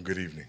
Good evening.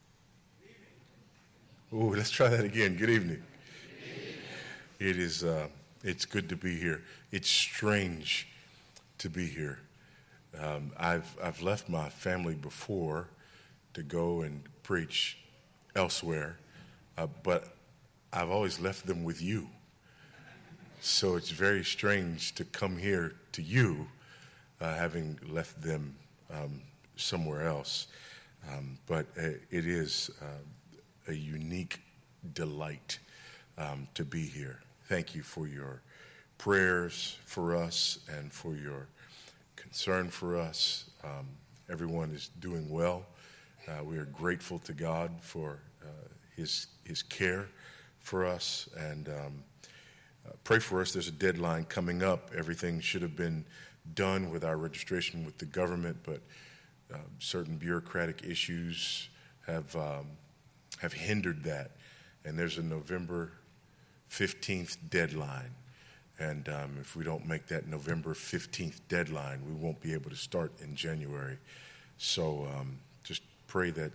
Ooh, let's try that again. Good evening. It is, it's good to be here. It's strange to be here. I've left my family before to go and preach elsewhere, but I've always left them with you. So it's very strange to come here to you, having left them somewhere else. But it is a unique delight to be here. Thank you for your prayers for us and for your concern for us. Everyone is doing well. We are grateful to God for his care for us, and pray for us. There's a deadline coming up. Everything should have been done with our registration with the government, but certain bureaucratic issues have hindered that, and there's a November 15th deadline, and if we don't make that November 15th deadline, we won't be able to start in January. So just pray that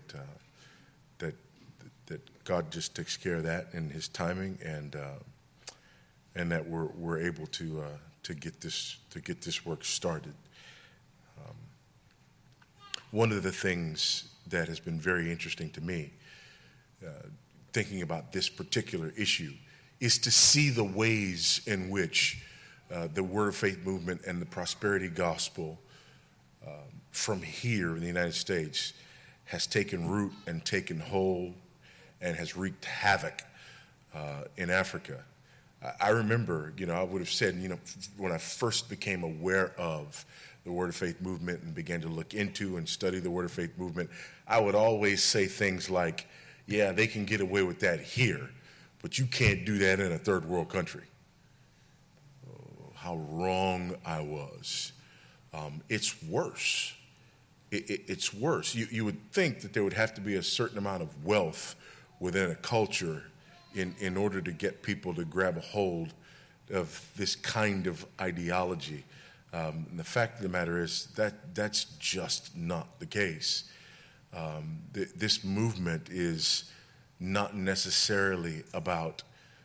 God just takes care of that in His timing, and that we're able to get this work started. One of the things that has been very interesting to me, thinking about this particular issue, is to see the ways in which the Word of Faith movement and the prosperity gospel from here in the United States has taken root and taken hold and has wreaked havoc in Africa. I remember, I would have said, when I first became aware of the Word of Faith movement and began to look into and study the Word of Faith movement, I would always say things like, yeah, they can get away with that here, but you can't do that in a third world country. Oh, how wrong I was. It's worse. It's worse. You would think that there would have to be a certain amount of wealth within a culture in order to get people to grab a hold of this kind of ideology. And the fact of the matter is that's just not the case. This movement is not necessarily about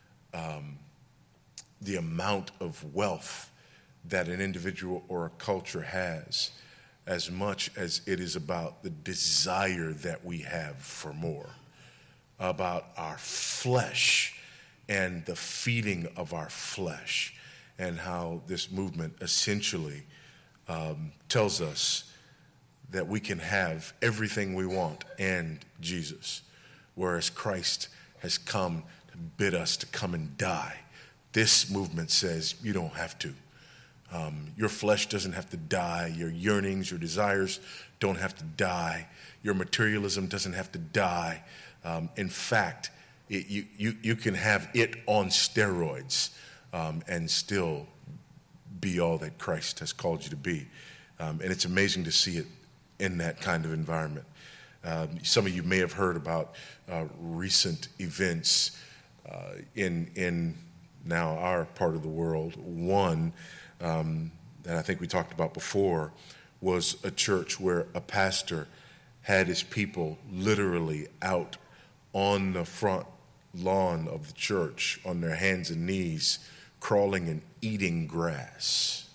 the amount of wealth that an individual or a culture has, as much as it is about the desire that we have for more, about our flesh and the feeding of our flesh, and how this movement essentially tells us that we can have everything we want and Jesus, whereas Christ has come to bid us to come and die. This movement says you don't have to. Your flesh doesn't have to die. Your yearnings, your desires don't have to die. Your materialism doesn't have to die. In fact, you can have it on steroids and still be all that Christ has called you to be. And it's amazing to see it in that kind of environment. Some of you may have heard about recent events in now our part of the world. One that I think we talked about before was a church where a pastor had his people literally out on the front lawn of the church on their hands and knees, crawling and eating grass.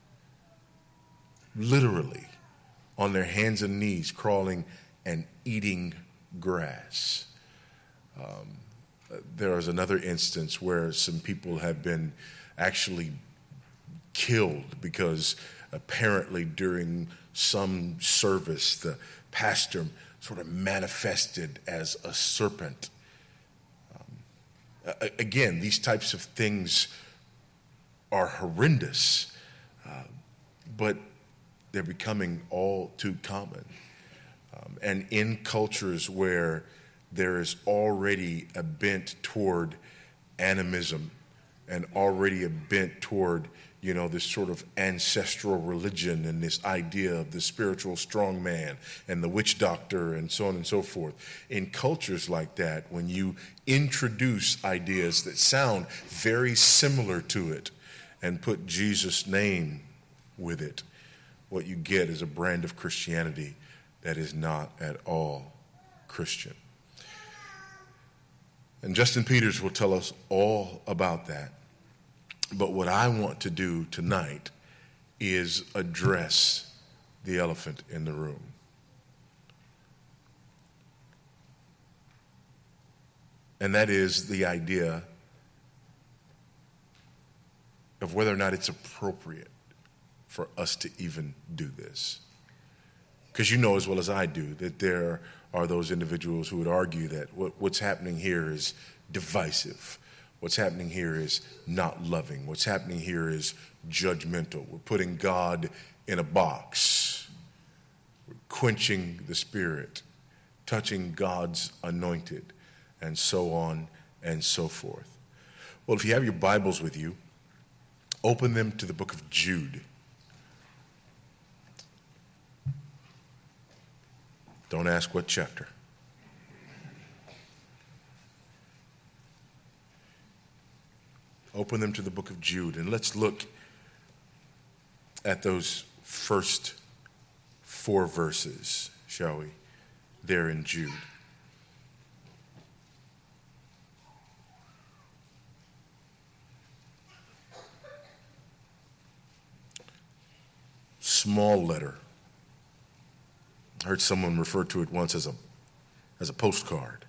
Literally on their hands and knees, crawling and eating grass. There was another instance where some people have been actually killed because apparently during some service the pastor sort of manifested as a serpent. Again, these types of things are horrendous, but they're becoming all too common. And in cultures where there is already a bent toward animism and already a bent toward, this sort of ancestral religion and this idea of the spiritual strong man and the witch doctor and so on and so forth. In cultures like that, when you introduce ideas that sound very similar to it and put Jesus' name with it, what you get is a brand of Christianity that is not at all Christian. And Justin Peters will tell us all about that. But what I want to do tonight is address the elephant in the room. And that is the idea of whether or not it's appropriate for us to even do this. Because you know as well as I do that there are those individuals who would argue that what's happening here is divisive. What's happening here is not loving. What's happening here is judgmental. We're putting God in a box. We're quenching the Spirit, touching God's anointed, and so on and so forth. Well, if you have your Bibles with you, open them to the book of Jude. Don't ask what chapter. Open them to the book of Jude, and let's look at those first 4 verses, shall we, there in Jude. Small letter. I heard someone refer to it once as a postcard.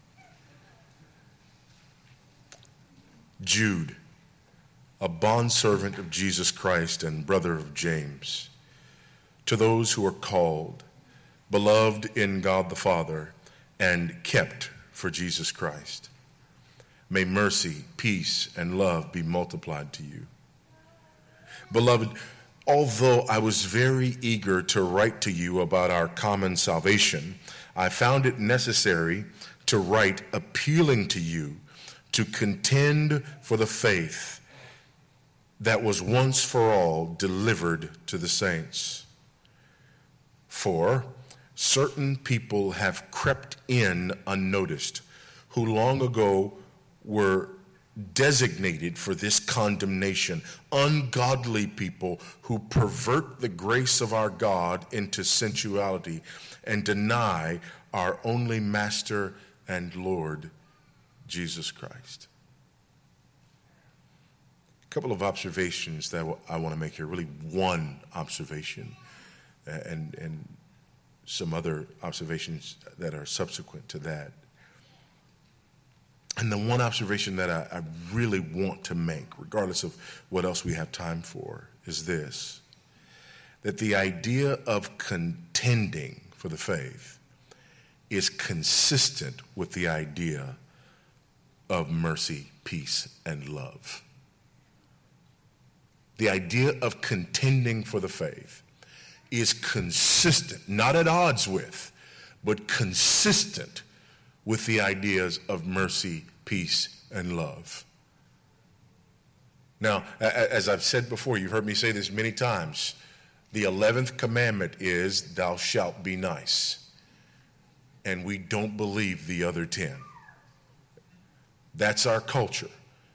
Jude, a bondservant of Jesus Christ and brother of James, to those who are called, beloved in God the Father, and kept for Jesus Christ. May mercy, peace, and love be multiplied to you. Beloved, although I was very eager to write to you about our common salvation, I found it necessary to write appealing to you to contend for the faith that was once for all delivered to the saints. For certain people have crept in unnoticed, who long ago were designated for this condemnation, ungodly people who pervert the grace of our God into sensuality and deny our only Master and Lord, Jesus Christ. A couple of observations that I want to make here, really one observation and some other observations that are subsequent to that. And the one observation that I really want to make, regardless of what else we have time for, is this: that the idea of contending for the faith is consistent with the idea of mercy, peace, and love. The idea of contending for the faith is consistent, not at odds with, but consistent with the ideas of mercy, peace, and love. Now, as I've said before, you've heard me say this many times, the 11th commandment is, thou shalt be nice. And we don't believe the other 10. That's our culture.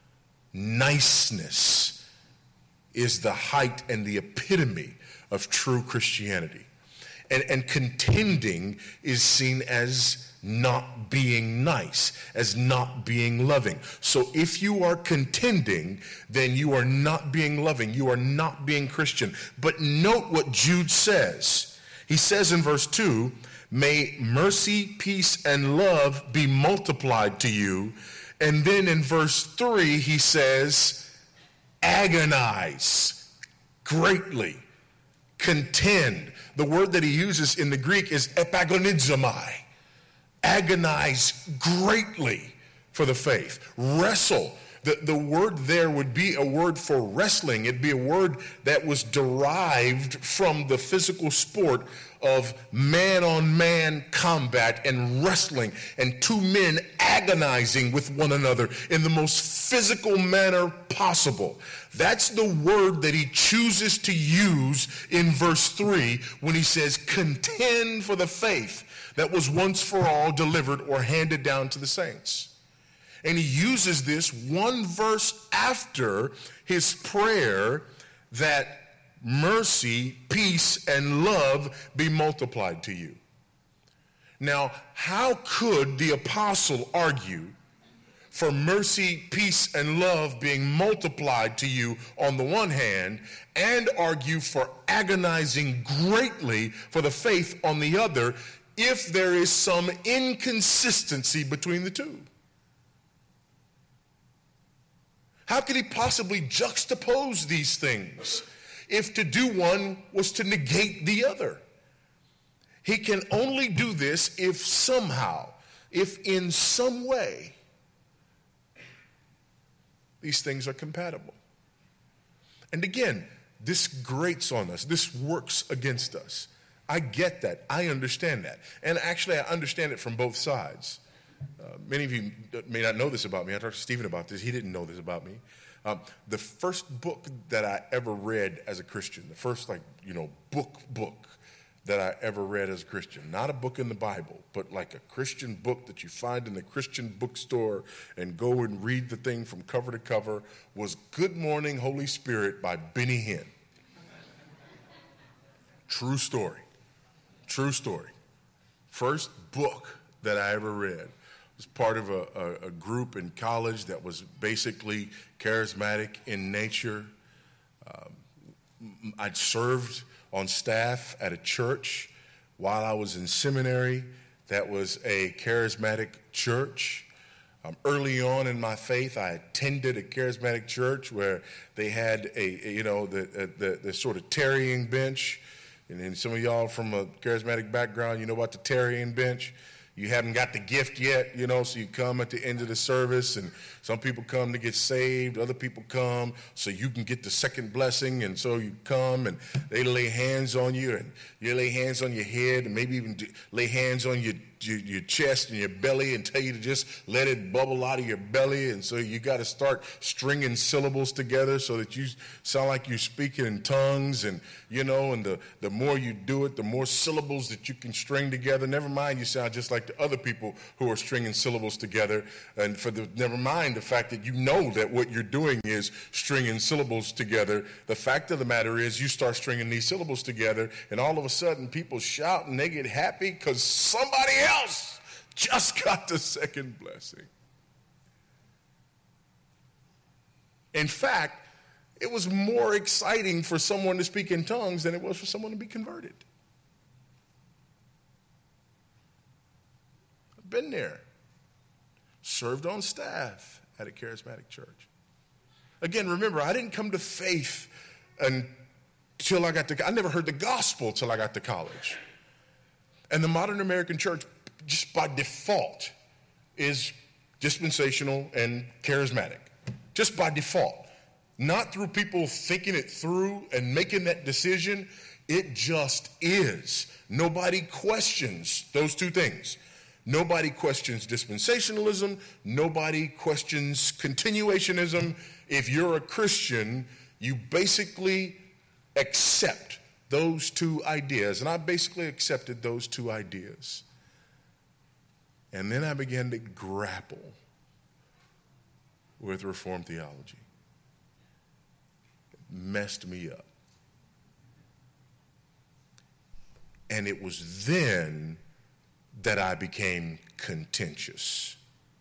Niceness is the height and the epitome of true Christianity. And contending is seen as not being nice, as not being loving. So if you are contending, then you are not being loving. You are not being Christian. But note what Jude says. He says in verse 2, may mercy, peace, and love be multiplied to you. And then in verse 3, he says, agonize greatly, contend. The word that he uses in the Greek is epagonizomai. Agonize greatly for the faith. Wrestle. The word there would be a word for wrestling. It'd be a word that was derived from the physical sport of man-on-man combat and wrestling, and two men agonizing with one another in the most physical manner possible. That's the word that he chooses to use in verse 3 when he says, contend for the faith that was once for all delivered or handed down to the saints. And he uses this one verse after his prayer that mercy, peace, and love be multiplied to you. Now, how could the apostle argue for mercy, peace, and love being multiplied to you on the one hand, and argue for agonizing greatly for the faith on the other, if there is some inconsistency between the two? How could he possibly juxtapose these things if to do one was to negate the other? He can only do this if somehow, if in some way, these things are compatible. And again, this grates on us. This works against us. I get that. I understand that. And actually, I understand it from both sides. Many of you may not know this about me. I talked to Stephen about this. He didn't know this about me. The first book that I ever read as a Christian, the first book that I ever read as a Christian, not a book in the Bible, but like a Christian book that you find in the Christian bookstore and go and read the thing from cover to cover, was Good Morning, Holy Spirit by Benny Hinn. True story. True story. First book that I ever read. Was part of a group in college that was basically charismatic in nature. I'd served on staff at a church while I was in seminary that was a charismatic church. Early on in my faith, I attended a charismatic church where they had the sort of tarrying bench. And some of y'all from a charismatic background, you know about the tarrying bench. You haven't got the gift yet, so you come at the end of the service, and some people come to get saved, other people come so you can get the second blessing, and so you come, and they lay hands on you, and you lay hands on your head, and maybe even lay hands on your chest and your belly and tell you to just let it bubble out of your belly. And so you got to start stringing syllables together so that you sound like you're speaking in tongues. And and the more you do it, the more syllables that you can string together. Never mind you sound just like the other people who are stringing syllables together. And never mind the fact that you know that what you're doing is stringing syllables together. The fact of the matter is you start stringing these syllables together, and all of a sudden people shout and they get happy because somebody else just got the second blessing. In fact, it was more exciting for someone to speak in tongues than it was for someone to be converted. I've been there. Served on staff at a charismatic church. Again, remember, I didn't come to faith until I never heard the gospel till I got to college. And the modern American church, just by default, is dispensational and charismatic. Just by default. Not through people thinking it through and making that decision. It just is. Nobody questions those two things. Nobody questions dispensationalism. Nobody questions continuationism. If you're a Christian, you basically accept those two ideas. And I basically accepted those two ideas. And then I began to grapple with Reformed theology. It messed me up. And it was then that I became contentious.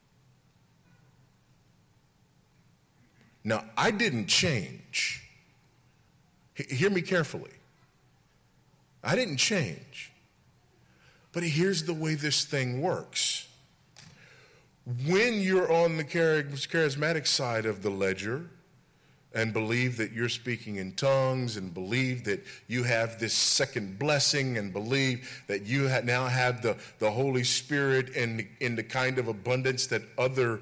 Now, I didn't change. Hear me carefully. I didn't change. But here's the way this thing works. When you're on the charismatic side of the ledger and believe that you're speaking in tongues and believe that you have this second blessing and believe that you now have the Holy Spirit in the kind of abundance that other,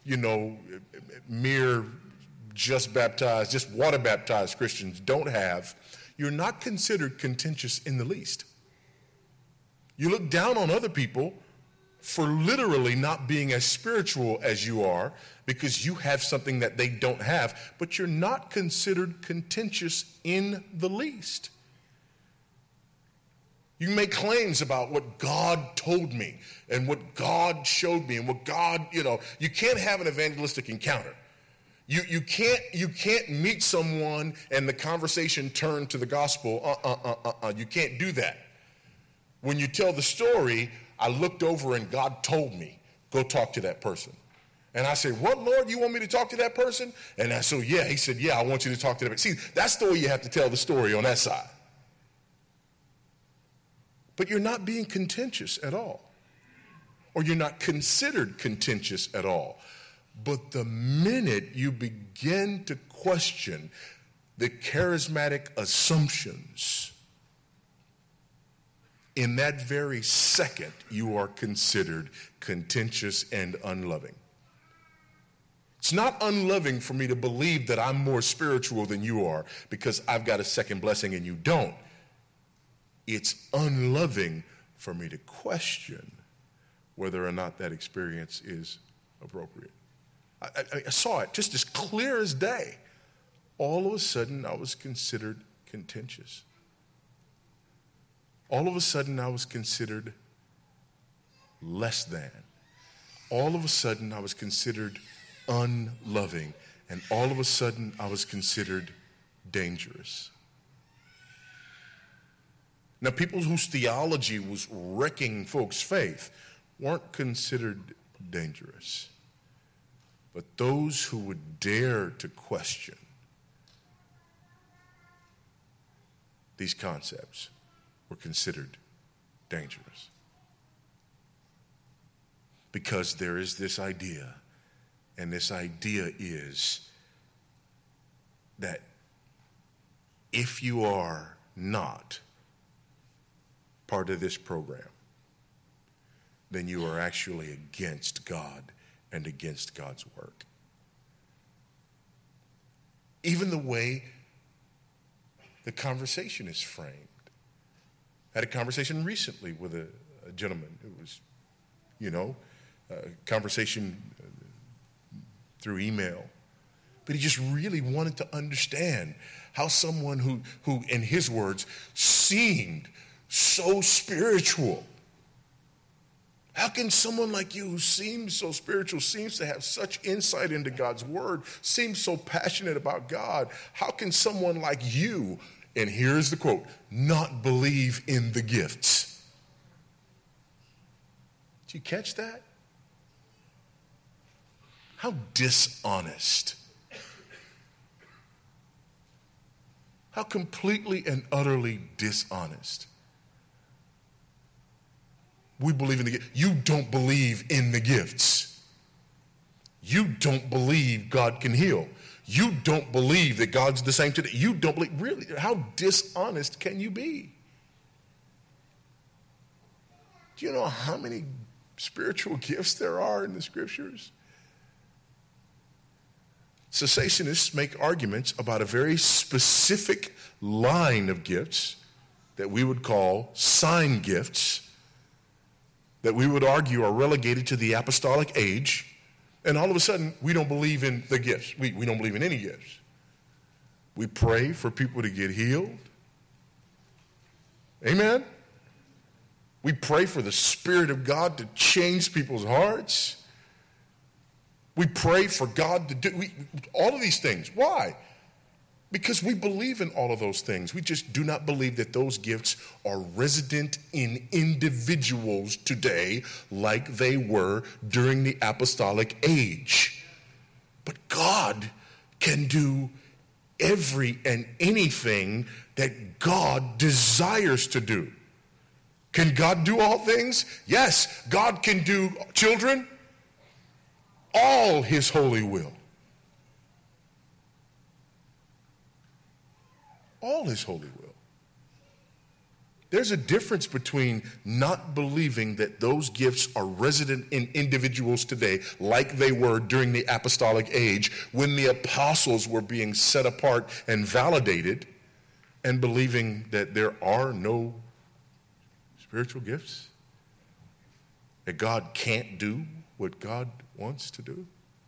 mere just water baptized Christians don't have, you're not considered contentious in the least. You look down on other people for literally not being as spiritual as you are because you have something that they don't have, but you're not considered contentious in the least. You make claims about what God told me and what God showed me and what God, you can't have an evangelistic encounter. You can't meet someone and the conversation turn to the gospel. You can't do that. When you tell the story, I looked over and God told me, go talk to that person. And I said, what, Lord, you want me to talk to that person? And I said, yeah. He said, yeah, I want you to talk to them. See, that's the way you have to tell the story on that side. But you're not being contentious at all. Or you're not considered contentious at all. But the minute you begin to question the charismatic assumptions, in that very second, you are considered contentious and unloving. It's not unloving for me to believe that I'm more spiritual than you are because I've got a second blessing and you don't. It's unloving for me to question whether or not that experience is appropriate. I saw it just as clear as day. All of a sudden, I was considered contentious. All of a sudden, I was considered less than. All of a sudden, I was considered unloving. And all of a sudden, I was considered dangerous. Now, people whose theology was wrecking folks' faith weren't considered dangerous. But those who would dare to question these concepts were considered dangerous. Because there is this idea, and this idea is that if you are not part of this program, then you are actually against God and against God's work. Even the way the conversation is framed. I had a conversation recently with a gentleman who was, a conversation through email. But he just really wanted to understand how someone who, in his words, seemed so spiritual. How can someone like you who seems so spiritual, seems to have such insight into God's word, seems so passionate about God, how can someone like you, and here's the quote, not believe in the gifts? Did you catch that? How dishonest. How completely and utterly dishonest. We believe in the gifts. You don't believe in the gifts. You don't believe God can heal. You don't believe that God's the same today. You don't believe. Really, how dishonest can you be? Do you know how many spiritual gifts there are in the scriptures? Cessationists make arguments about a very specific line of gifts that we would call sign gifts, that we would argue are relegated to the apostolic age, and all of a sudden, we don't believe in the gifts. We don't believe in any gifts. We pray for people to get healed. Amen? We pray for the Spirit of God to change people's hearts. We pray for God to do all of these things. Why? Because we believe in all of those things. We just do not believe that those gifts are resident in individuals today like they were during the apostolic age. But God can do every and anything that God desires to do. Can God do all things? Yes, God can do, children, all his holy will. All his holy will. There's a difference between not believing that those gifts are resident in individuals today like they were during the apostolic age when the apostles were being set apart and validated, and believing that there are no spiritual gifts, that God can't do what God wants to do.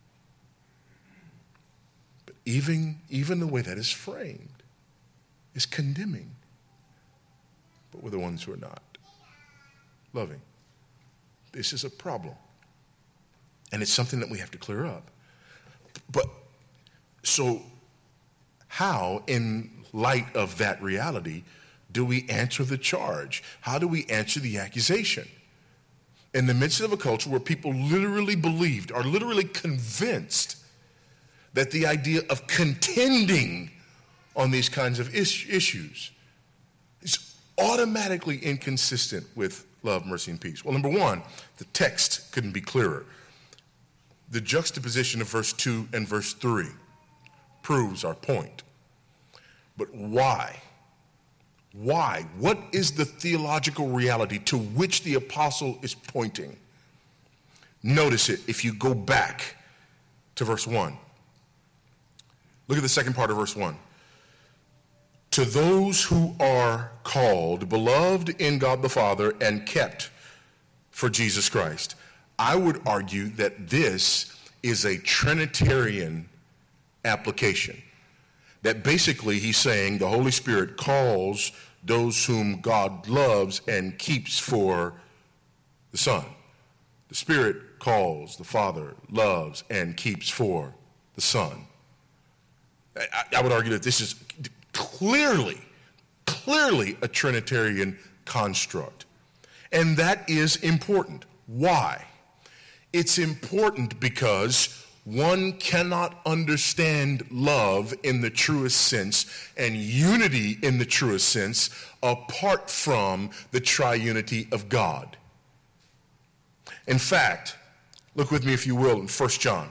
But even the way that is framed is condemning. But we're the ones who are not loving. This is a problem. And it's something that we have to clear up. But so how, in light of that reality, do we answer the charge? How do we answer the accusation? in the midst of a culture where people literally believed, are literally convinced that the idea of contending on these kinds of issues is automatically inconsistent with love, mercy, and peace. Well, number one, the text couldn't be clearer. The juxtaposition of verse 2 and verse 3 proves our point. But why? Why? What is the theological reality to which the apostle is pointing? Notice it if you go back to verse 1. Look at the second part of verse 1. To those who are called, beloved in God the Father, and kept for Jesus Christ. I would argue that this is a Trinitarian application. That basically he's saying the Holy Spirit calls those whom God loves and keeps for the Son. The Spirit calls, the Father loves and keeps for the Son. I would argue that this is clearly a Trinitarian construct. And that is important. Why? It's important because one cannot understand love in the truest sense and unity in the truest sense apart from the triunity of God. In fact, look with me if you will in 1 John.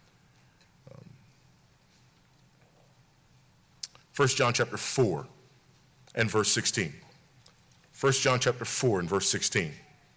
1 John chapter 4 and verse 16. 1 John chapter 4 and verse 16.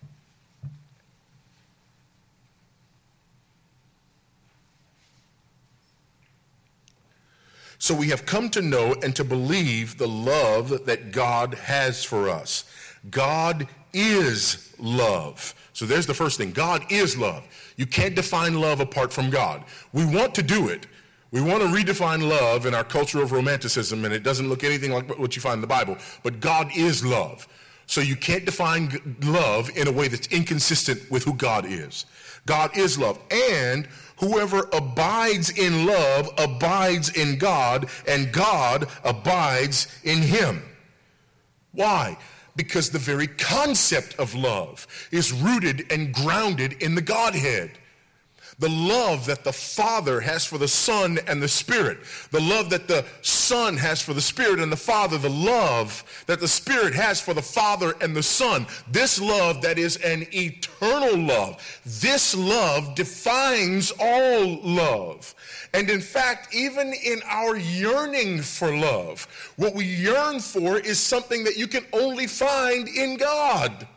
So we have come to know and to believe the love that God has for us. God is love. So there's the first thing. God is love. You can't define love apart from God. We want to do it. We want to redefine love in our culture of romanticism, and it doesn't look anything like what you find in the Bible. But God is love. So you can't define love in a way that's inconsistent with who God is. God is love. And whoever abides in love abides in God, and God abides in him. Why? Because the very concept of love is rooted and grounded in the Godhead. The love that the Father has for the Son and the Spirit. The love that the Son has for the Spirit and the Father. The love that the Spirit has for the Father and the Son. This love that is an eternal love. This love defines all love. And in fact, even in our yearning for love, what we yearn for is something that you can only find in God.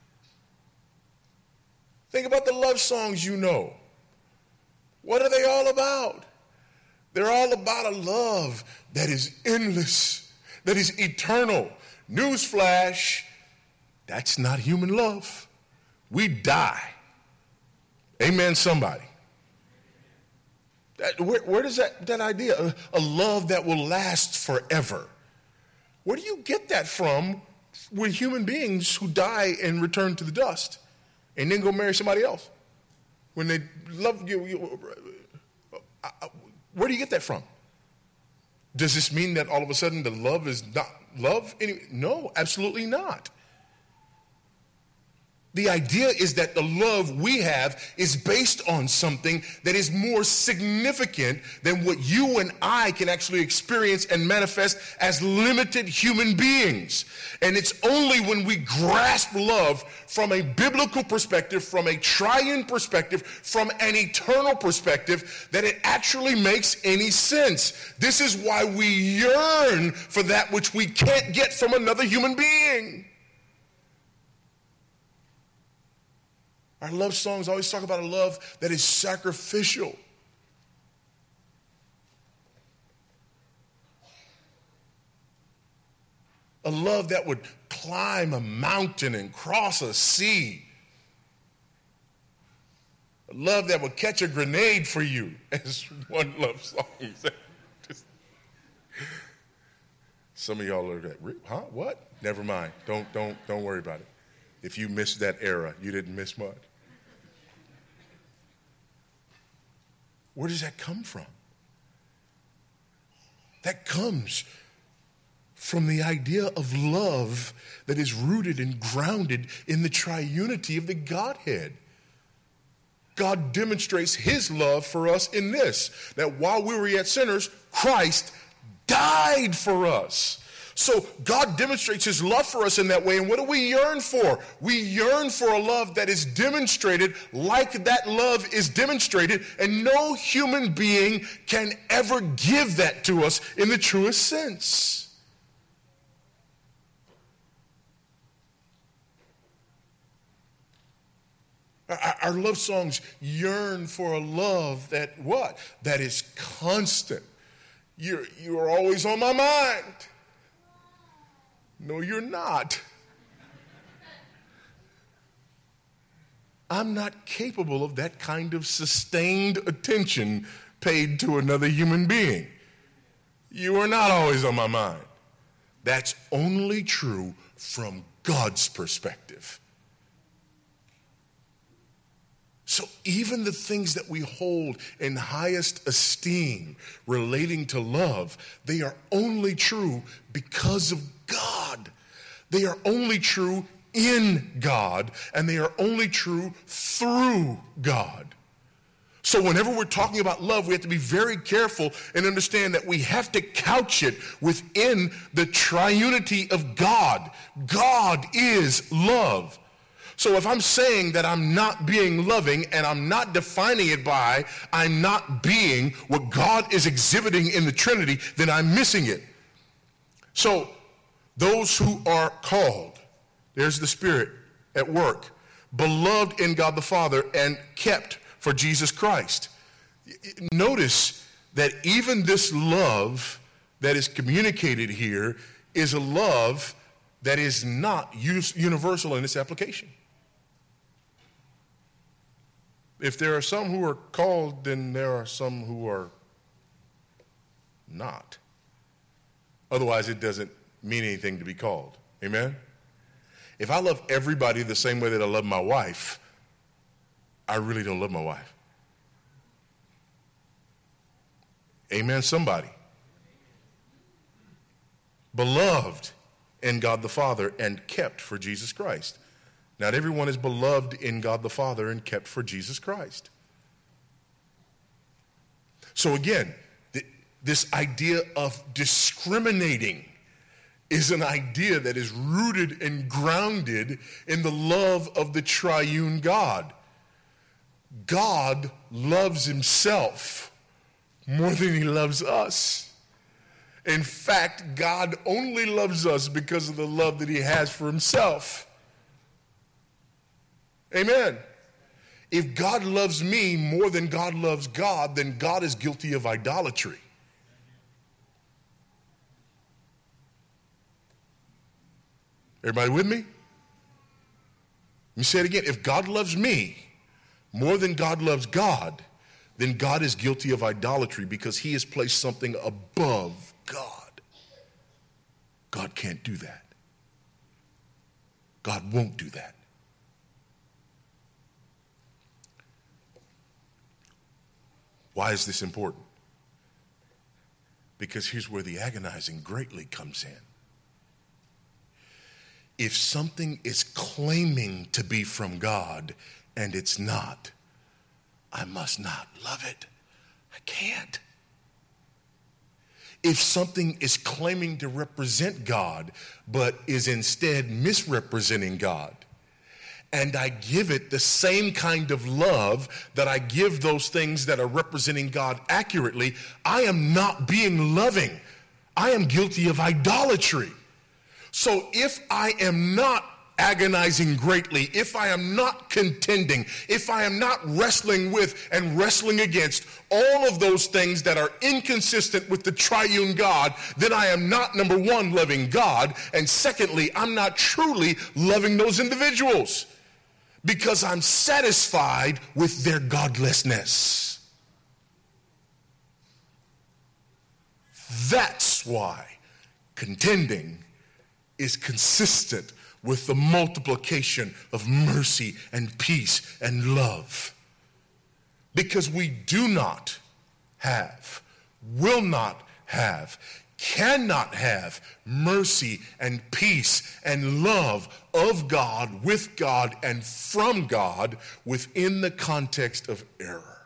Think about the love songs you know. What are they all about? They're all about a love that is endless, that is eternal. Newsflash, that's not human love. We die. Amen, somebody. Where does that idea, a love that will last forever? Where do you get that from with human beings who die and return to the dust and then go marry somebody else? When they love you, where do you get that from? Does this mean that all of a sudden the love is not love? No, absolutely not. The idea is that the love we have is based on something that is more significant than what you and I can actually experience and manifest as limited human beings. And it's only when we grasp love from a biblical perspective, from a triune perspective, from an eternal perspective, that it actually makes any sense. This is why we yearn for that which we can't get from another human being. Our love songs always talk about a love that is sacrificial. A love that would climb a mountain and cross a sea. A love that would catch a grenade for you, as one love song said. Some of y'all are like, huh? What? Never mind. Don't worry about it. If you missed that era, you didn't miss much. Where does that come from? That comes from the idea of love that is rooted and grounded in the triunity of the Godhead. God demonstrates his love for us in this, that while we were yet sinners, Christ died for us. So God demonstrates his love for us in that way. And what do we yearn for? We yearn for a love that is demonstrated like that love is demonstrated, and no human being can ever give that to us in the truest sense. Our love songs yearn for a love that what? That is constant. You are always on my mind. No, you're not. I'm not capable of that kind of sustained attention paid to another human being. You are not always on my mind. That's only true from God's perspective. So even the things that we hold in highest esteem relating to love, they are only true because of God. They are only true in God, and they are only true through God. So whenever we're talking about love, we have to be very careful and understand that we have to couch it within the triunity of God. God is love. So if I'm saying that I'm not being loving and I'm not defining it by I'm not being what God is exhibiting in the Trinity, then I'm missing it. So those who are called, there's the Spirit at work, beloved in God the Father and kept for Jesus Christ. Notice that even this love that is communicated here is a love that is not universal in its application. If there are some who are called, then there are some who are not. Otherwise, it doesn't mean anything to be called. Amen? If I love everybody the same way that I love my wife, I really don't love my wife. Amen, somebody. Beloved in God the Father and kept for Jesus Christ. Not everyone is beloved in God the Father and kept for Jesus Christ. So again, this idea of discriminating is an idea that is rooted and grounded in the love of the triune God. God loves himself more than he loves us. In fact, God only loves us because of the love that he has for himself. Amen. If God loves me more than God loves God, then God is guilty of idolatry. Everybody with me? Let me say it again. If God loves me more than God loves God, then God is guilty of idolatry because he has placed something above God. God can't do that. God won't do that. Why is this important? Because here's where the agonizing greatly comes in. If something is claiming to be from God and it's not, I must not love it. I can't. If something is claiming to represent God but is instead misrepresenting God, and I give it the same kind of love that I give those things that are representing God accurately, I am not being loving. I am guilty of idolatry. So if I am not agonizing greatly, if I am not contending, if I am not wrestling with and wrestling against all of those things that are inconsistent with the triune God, then I am not, number one, loving God, and secondly, I'm not truly loving those individuals because I'm satisfied with their godlessness. That's why contending is consistent with the multiplication of mercy and peace and love. Because we do not have, will not have cannot have mercy and peace and love of God, with God, and from God within the context of error.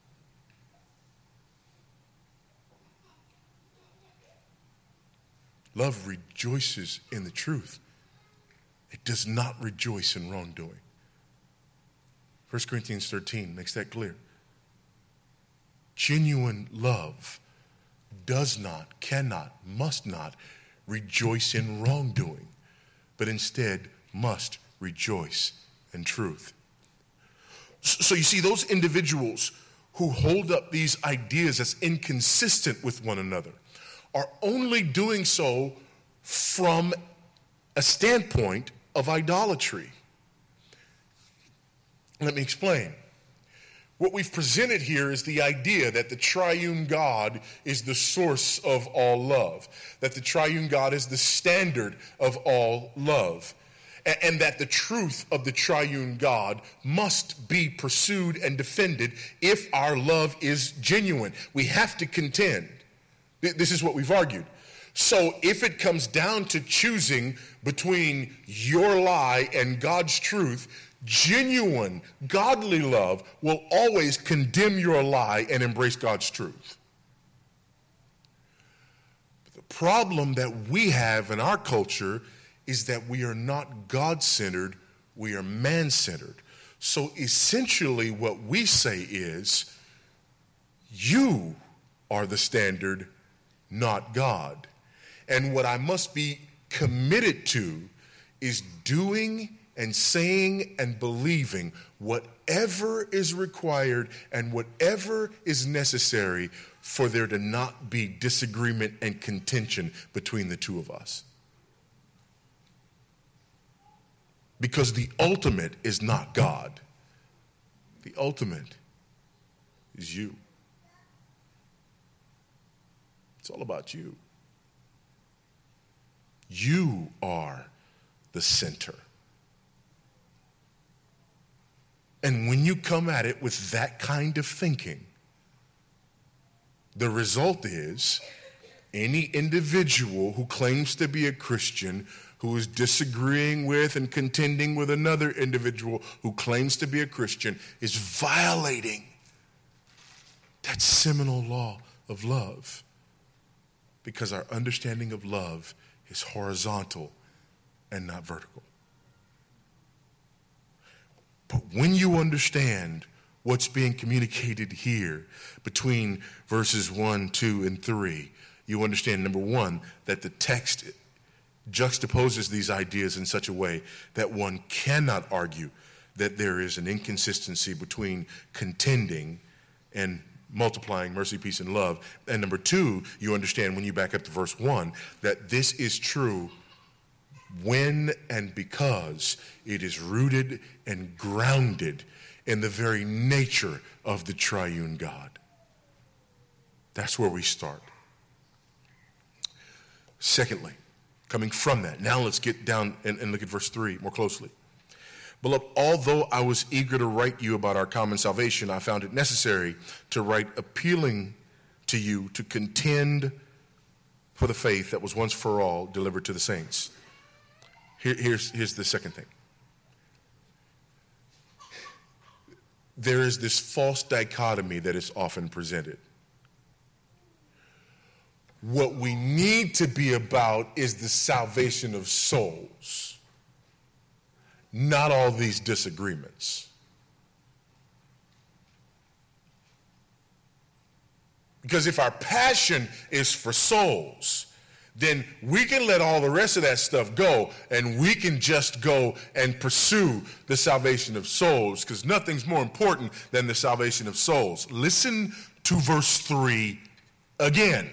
Love rejoices in the truth. It does not rejoice in wrongdoing. 1 Corinthians 13 makes that clear. Genuine love does not, cannot, must not rejoice in wrongdoing, but instead must rejoice in truth. So you see, those individuals who hold up these ideas as inconsistent with one another are only doing so from a standpoint of idolatry. Let me explain. What we've presented here is the idea that the triune God is the source of all love, that the triune God is the standard of all love, and that the truth of the triune God must be pursued and defended if our love is genuine. We have to contend. This is what we've argued. So if it comes down to choosing between your lie and God's truth, genuine, godly love will always condemn your lie and embrace God's truth. But the problem that we have in our culture is that we are not God-centered, we are man-centered. So essentially what we say is, you are the standard, not God. And what I must be committed to is doing and saying and believing whatever is required and whatever is necessary for there to not be disagreement and contention between the two of us. Because the ultimate is not God. The ultimate is you. It's all about you. You are the center. And when you come at it with that kind of thinking, the result is any individual who claims to be a Christian who is disagreeing with and contending with another individual who claims to be a Christian is violating that seminal law of love, because our understanding of love is horizontal and not vertical. But when you understand what's being communicated here between verses 1, 2, and 3, you understand, number one, that the text juxtaposes these ideas in such a way that one cannot argue that there is an inconsistency between contending and multiplying mercy, peace, and love. And number two, you understand when you back up to verse 1 that this is true when and because it is rooted and grounded in the very nature of the triune God. That's where we start. Secondly, coming from that, now let's get down and look at verse 3 more closely. Beloved, although I was eager to write you about our common salvation, I found it necessary to write appealing to you to contend for the faith that was once for all delivered to the saints. Here's the second thing. There is this false dichotomy that is often presented. What we need to be about is the salvation of souls, not all these disagreements. Because if our passion is for souls, then we can let all the rest of that stuff go and we can just go and pursue the salvation of souls, because nothing's more important than the salvation of souls. Listen to verse 3 again.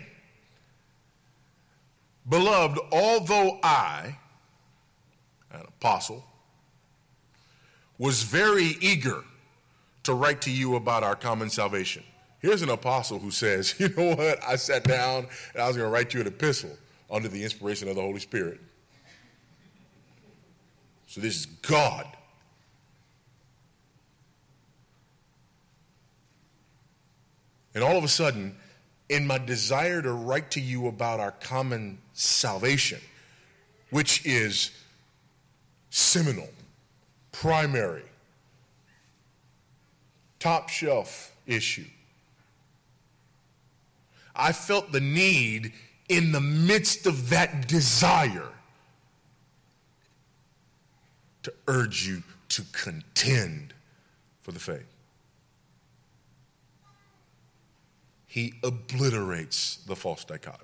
Beloved, although I, an apostle, was very eager to write to you about our common salvation. Here's an apostle who says, you know what, I sat down and I was going to write you an epistle under the inspiration of the Holy Spirit. So this is God. And all of a sudden, in my desire to write to you about our common salvation, which is seminal, primary, top shelf issue, I felt the need in the midst of that desire to urge you to contend for the faith. He obliterates the false dichotomy.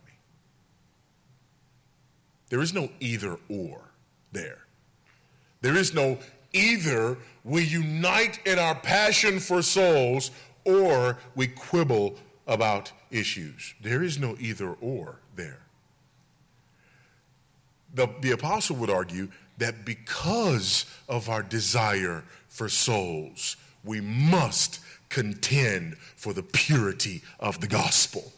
There is no either or there. There is no either we unite in our passion for souls or we quibble about issues. There is no either or there. The apostle would argue that because of our desire for souls, we must contend for the purity of the gospel.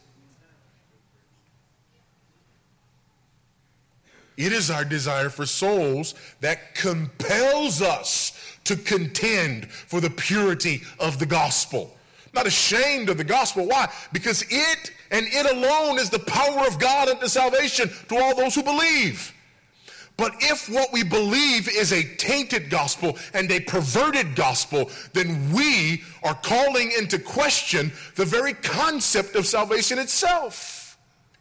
It is our desire for souls that compels us to contend for the purity of the gospel. Not ashamed of the gospel. Why? Because it and it alone is the power of God unto salvation to all those who believe. But if what we believe is a tainted gospel and a perverted gospel, then we are calling into question the very concept of salvation itself.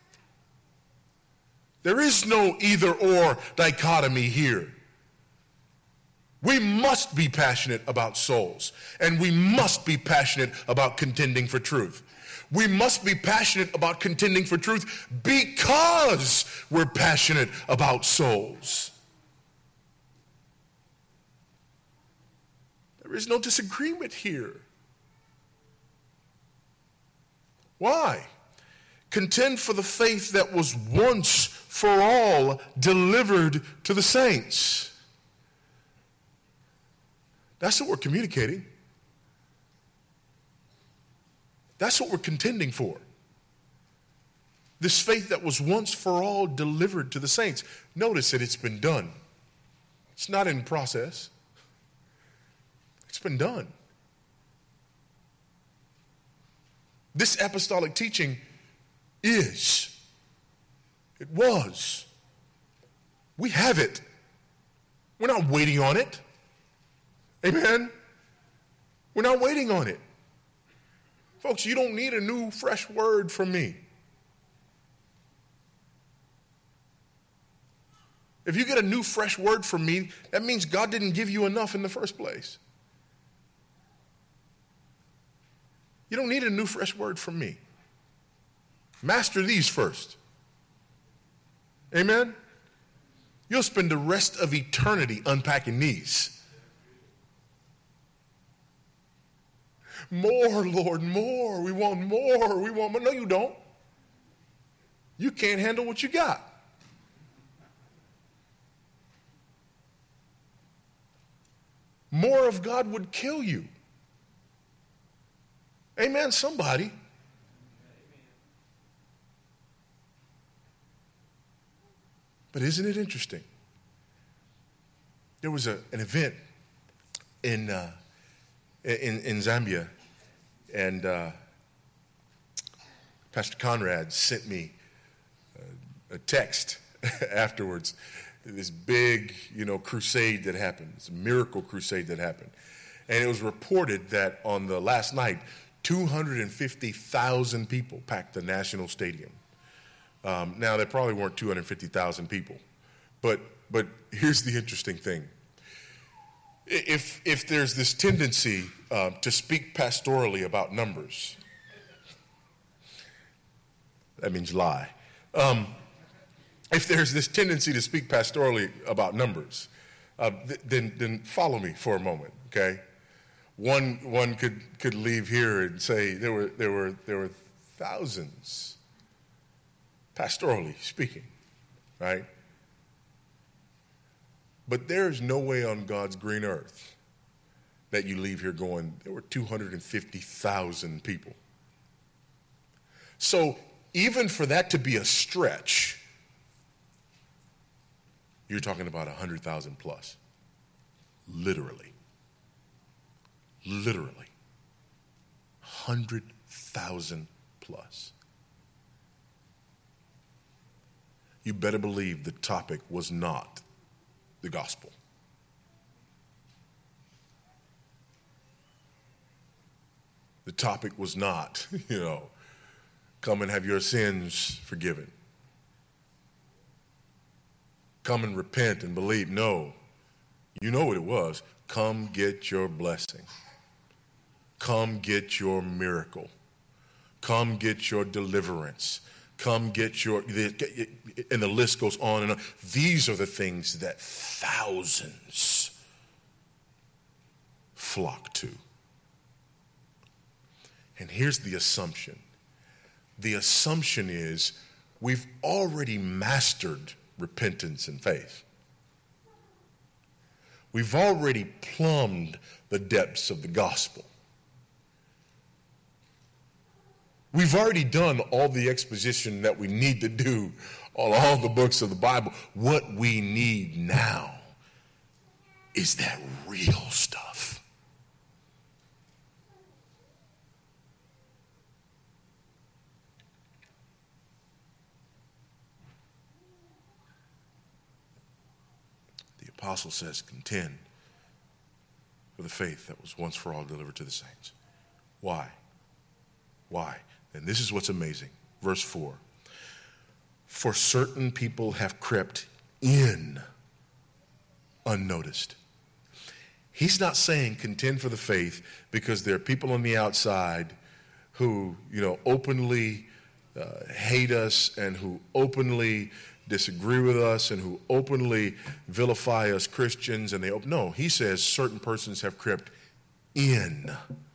There is no either or dichotomy here. We must be passionate about souls, and we must be passionate about contending for truth. We must be passionate about contending for truth because we're passionate about souls. There is no disagreement here. Why? Contend for the faith that was once for all delivered to the saints. That's what we're communicating. That's what we're contending for. This faith that was once for all delivered to the saints. Notice that it's been done. It's not in process. It's been done. This apostolic teaching is. It was. We have it. We're not waiting on it. Amen? We're not waiting on it. Folks, you don't need a new, fresh word from me. If you get a new, fresh word from me, that means God didn't give you enough in the first place. You don't need a new, fresh word from me. Master these first. Amen? You'll spend the rest of eternity unpacking these. More, Lord, more. We want more. We want more. No, you don't. You can't handle what you got. More of God would kill you. Amen, somebody. But isn't it interesting? There was an event in Zambia, and Pastor Conrad sent me a text afterwards. This big, crusade that happened. It's a miracle crusade that happened. And it was reported that on the last night, 250,000 people packed the National Stadium. Now, there probably weren't 250,000 people. But here's the interesting thing. If there's this tendency to speak pastorally about numbers, that means lie. If there's this tendency to speak pastorally about numbers, then follow me for a moment, okay? One could leave here and say there were thousands, pastorally speaking, right? But there is no way on God's green earth that you leave here going, there were 250,000 people. So even for that to be a stretch, you're talking about 100,000 plus. Literally. 100,000 plus. you better believe the topic was not the gospel. The topic was not, come and have your sins forgiven. Come and repent and believe. No, you know what it was. Come get your blessing. Come get your miracle. Come get your deliverance. Come get your, and the list goes on and on. These are the things that thousands flock to. And here's the assumption. The assumption is we've already mastered repentance and faith. We've already plumbed the depths of the gospel. We've already done all the exposition that we need to do on all the books of the Bible. What we need now is that real stuff. The apostle says, contend for the faith that was once for all delivered to the saints. Why? Why? And this is what's amazing. Verse 4. For certain people have crept in unnoticed. He's not saying contend for the faith because there are people on the outside who, openly hate us and who openly disagree with us and who openly vilify us Christians. And no, he says certain persons have crept in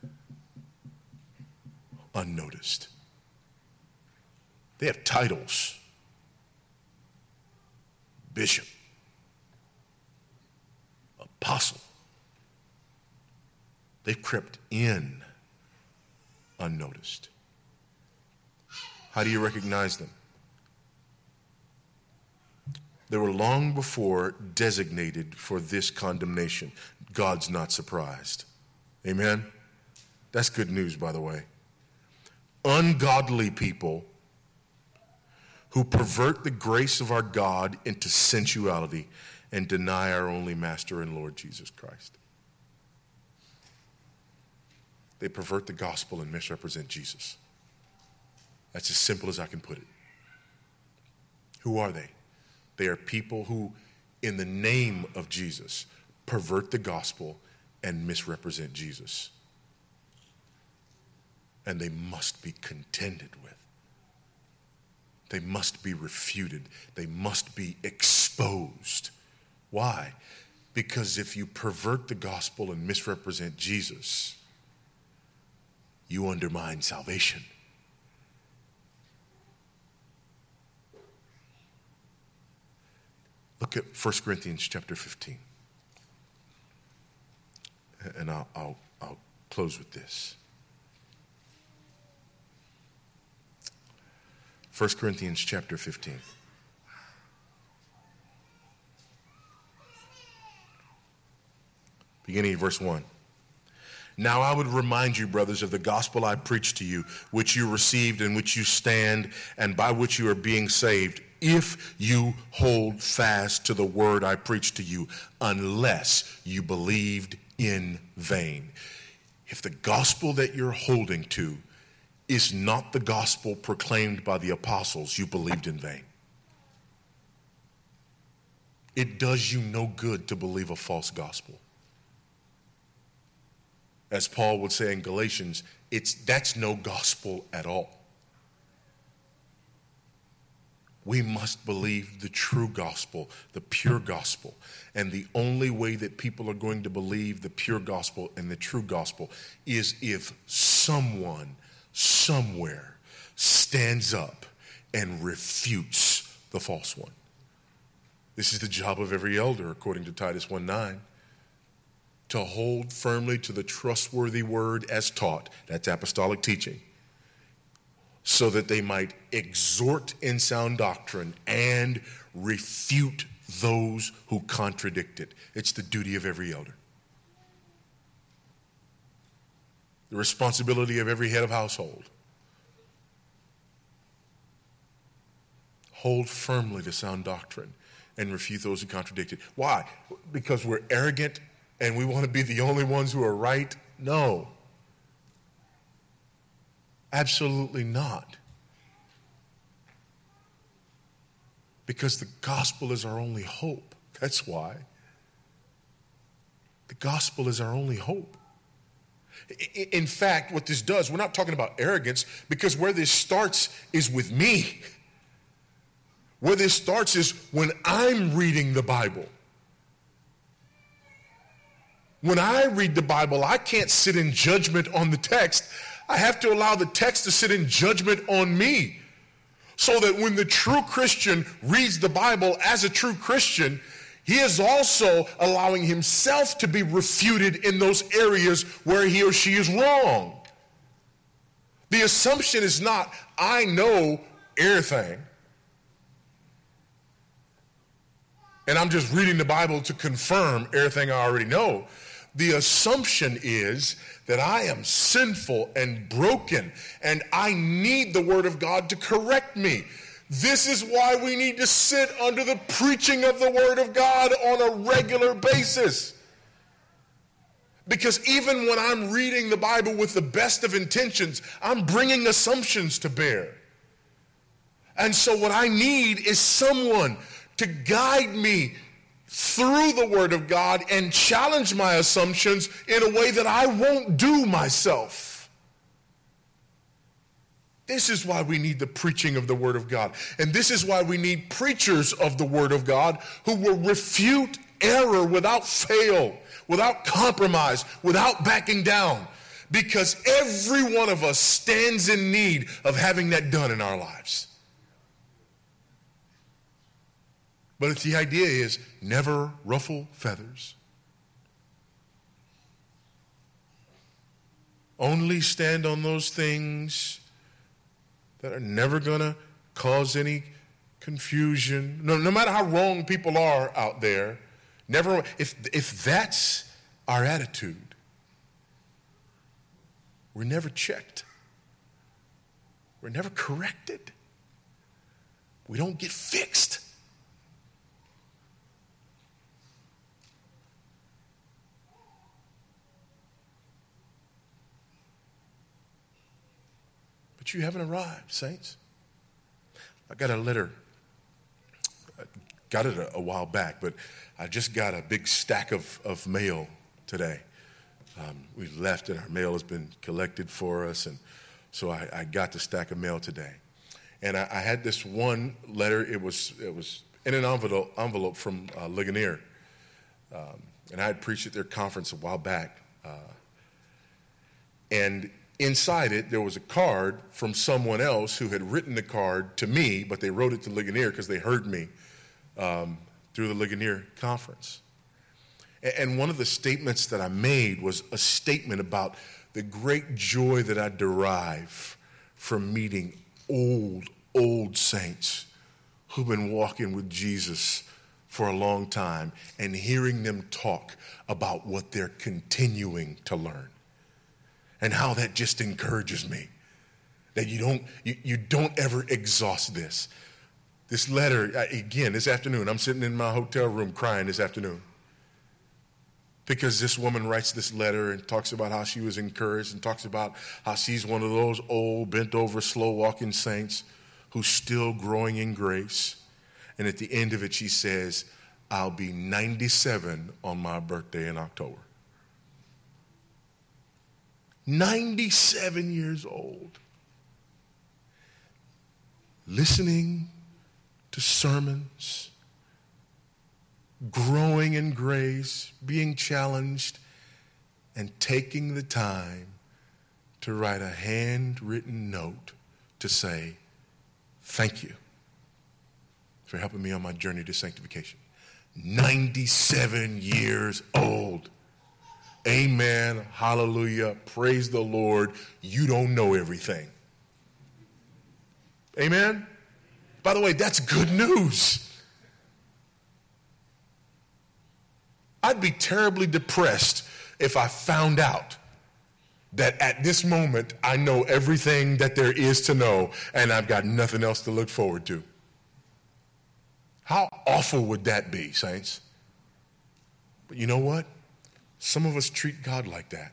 unnoticed. They have titles. Bishop, apostle. They've crept in unnoticed. How do you recognize them? They were long before designated for this condemnation. God's not surprised. Amen? That's good news, by the way. Ungodly people who pervert the grace of our God into sensuality and deny our only Master and Lord Jesus Christ. They pervert the gospel and misrepresent Jesus. That's as simple as I can put it. Who are they? They are people who, in the name of Jesus, pervert the gospel and misrepresent Jesus. And they must be contended with. They must be refuted. They must be exposed. Why? Because if you pervert the gospel and misrepresent Jesus, you undermine salvation. Look at 1 Corinthians chapter 15. And I'll close with this. 1 Corinthians chapter 15. Beginning of verse 1. Now I would remind you, brothers, of the gospel I preached to you, which you received, in which you stand, and by which you are being saved, if you hold fast to the word I preached to you, unless you believed in vain. If the gospel that you're holding to is not the gospel proclaimed by the apostles, you believed in vain. It does you no good to believe a false gospel. As Paul would say in Galatians, that's no gospel at all. We must believe the true gospel, the pure gospel. And the only way that people are going to believe the pure gospel and the true gospel is if someone somewhere stands up and refutes the false one. This is the job of every elder, according to Titus 1:9, to hold firmly to the trustworthy word as taught. That's apostolic teaching. So that they might exhort in sound doctrine and refute those who contradict it. It's the duty of every elder. The responsibility of every head of household. hold firmly to sound doctrine and refute those who contradict it. Why? Because we're arrogant and we want to be the only ones who are right? No. Absolutely not. Because the gospel is our only hope. That's why. The gospel is our only hope. In fact, what this does, we're not talking about arrogance, because where this starts is with me. Where this starts is when I'm reading the Bible. When I read the Bible, I can't sit in judgment on the text. I have to allow the text to sit in judgment on me. So that when the true Christian reads the Bible as a true Christian, he is also allowing himself to be refuted in those areas where he or she is wrong. The assumption is not, I know everything, and I'm just reading the Bible to confirm everything I already know. The assumption is that I am sinful and broken, and I need the Word of God to correct me. This is why we need to sit under the preaching of the Word of God on a regular basis. Because even when I'm reading the Bible with the best of intentions, I'm bringing assumptions to bear. And so what I need is someone to guide me through the Word of God and challenge my assumptions in a way that I won't do myself. This is why we need the preaching of the Word of God. And this is why we need preachers of the Word of God who will refute error without fail, without compromise, without backing down. Because every one of us stands in need of having that done in our lives. But if the idea is never ruffle feathers, only stand on those things that are never going to cause any confusion. No matter how wrong people are out there, never. If that's our attitude, we're never checked. We're never corrected. We don't get fixed. But you haven't arrived, saints. I got a letter. I got it a while back, but I just got a big stack of mail today. We left and our mail has been collected for us, and so I got the stack of mail today. And I had this one letter. It was in an envelope from Ligonier, and I had preached at their conference a while back. And inside it, there was a card from someone else who had written the card to me, but they wrote it to Ligonier because they heard me through the Ligonier conference. And one of the statements that I made was a statement about the great joy that I derive from meeting old saints who've been walking with Jesus for a long time and hearing them talk about what they're continuing to learn. And how that just encourages me, that you don't ever exhaust this. This letter, again, this afternoon, I'm sitting in my hotel room crying this afternoon because this woman writes this letter and talks about how she was encouraged and talks about how she's one of those old, bent-over, slow-walking saints who's still growing in grace. And at the end of it, she says, I'll be 97 on my birthday in October. 97 years old, listening to sermons, growing in grace, being challenged, and taking the time to write a handwritten note to say, thank you for helping me on my journey to sanctification. 97 years old. Amen, hallelujah, praise the Lord. You don't know everything. Amen? By the way, that's good news. I'd be terribly depressed if I found out that at this moment I know everything that there is to know and I've got nothing else to look forward to. awful would that be, saints? But you know what? Some of us treat God like that.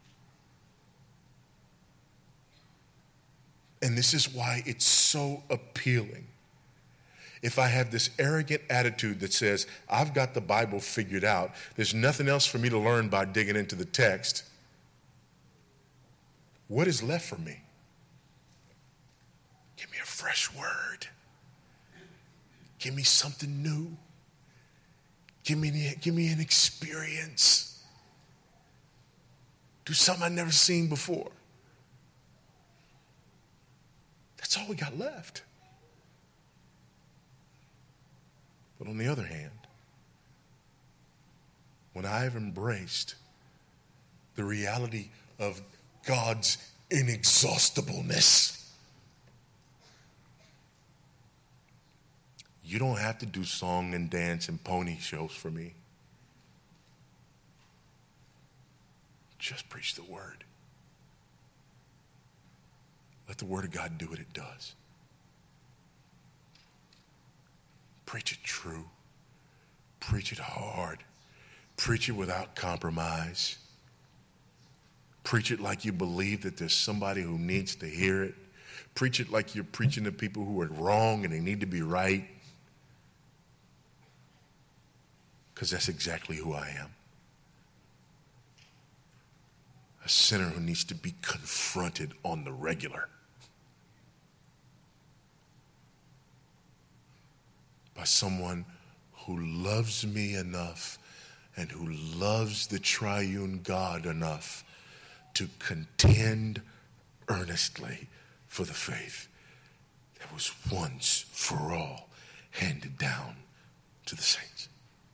And this is why it's so appealing. If I have this arrogant attitude that says, I've got the Bible figured out, there's nothing else for me to learn by digging into the text, what is left for me? Give me a fresh word. Give me something new. Give me an experience. Do something I've never seen before. That's all we got left. But on the other hand, when I have embraced the reality of God's inexhaustibleness, you don't have to do song and dance and pony shows for me. Just preach the word. Let the word of God do what it does. Preach it true. Preach it hard. Preach it without compromise. Preach it like you believe that there's somebody who needs to hear it. Preach it like you're preaching to people who are wrong and they need to be right. Because that's exactly who I am. A sinner who needs to be confronted on the regular by someone who loves me enough and who loves the triune God enough to contend earnestly for the faith that was once for all handed down to the saints.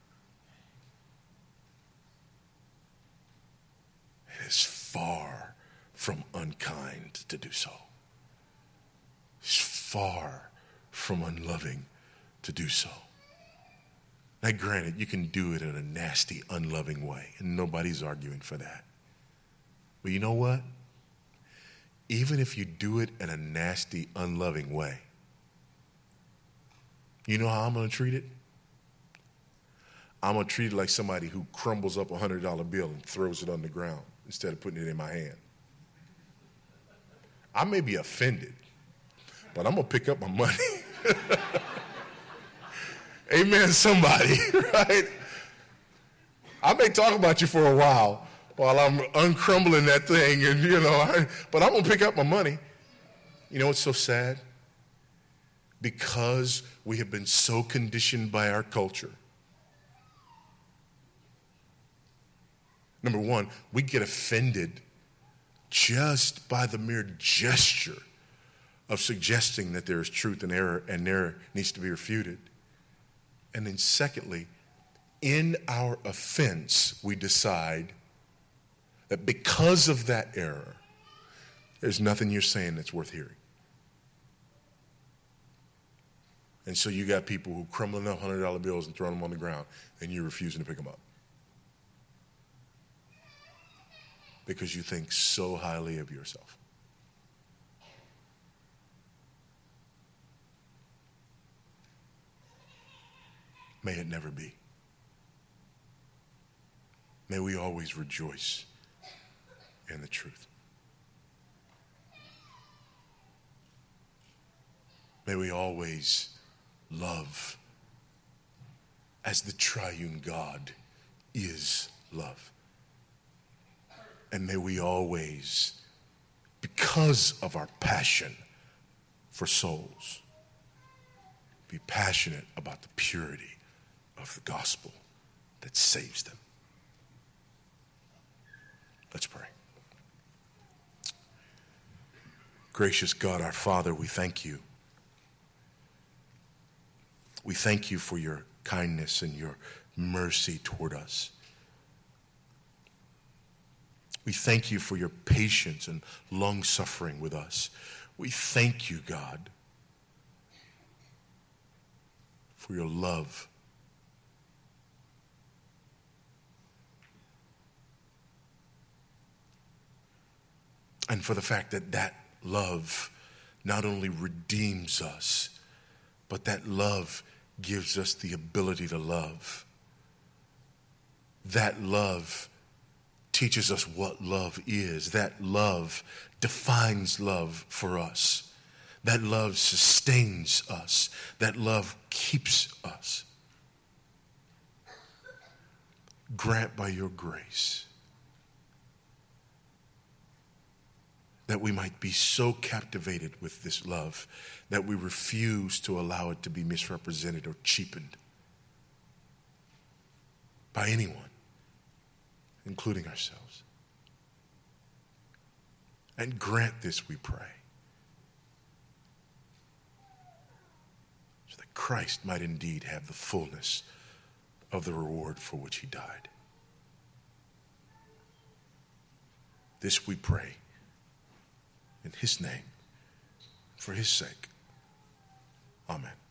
It is far from unkind to do so. It's far from unloving to do so. Now, granted, you can do it in a nasty, unloving way, and nobody's arguing for that. But you know what? Even if you do it in a nasty, unloving way, you know how I'm going to treat it? I'm going to treat it like somebody who crumbles up a $100 bill and throws it on the ground instead of putting it in my hand. I may be offended, but I'm going to pick up my money. Amen, somebody, right? I may talk about you for a while I'm uncrumbling that thing, and but I'm going to pick up my money. You know what's so sad? Because we have been so conditioned by our culture. Number one, we get offended just by the mere gesture of suggesting that there is truth and error needs to be refuted. And then secondly, in our offense, we decide that because of that error, there's nothing you're saying that's worth hearing. And so you got people who crumbling up $100 bills and throwing them on the ground, and you're refusing to pick them up. Because you think so highly of yourself. May it never be. May we always rejoice in the truth. May we always love as the triune God is love. And may we always, because of our passion for souls, be passionate about the purity of the gospel that saves them. Let's pray. Gracious God, our Father, we thank you. We thank you for your kindness and your mercy toward us. We thank you for your patience and long-suffering with us. We thank you, God, for your love. And for the fact that that love not only redeems us, but that love gives us the ability to love. That love teaches us what love is. That love defines love for us. That love sustains us. That love keeps us. Grant by your grace that we might be so captivated with this love that we refuse to allow it to be misrepresented or cheapened by anyone, including ourselves. And grant this, we pray, so that Christ might indeed have the fullness of the reward for which he died. This we pray in his name, for his sake. Amen.